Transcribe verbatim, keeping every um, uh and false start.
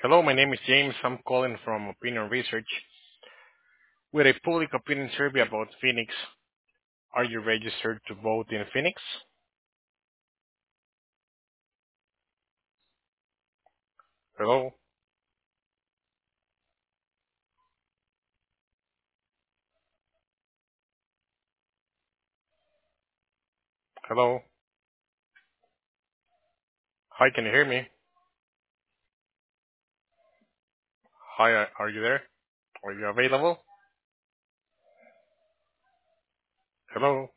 Hello, my name is James. I'm calling from Opinion Research with a public opinion survey about Phoenix. Are you registered to vote in Phoenix? Hello? Hello? Hi, can you hear me? Hi, uh, are you there? Are you available? Hello?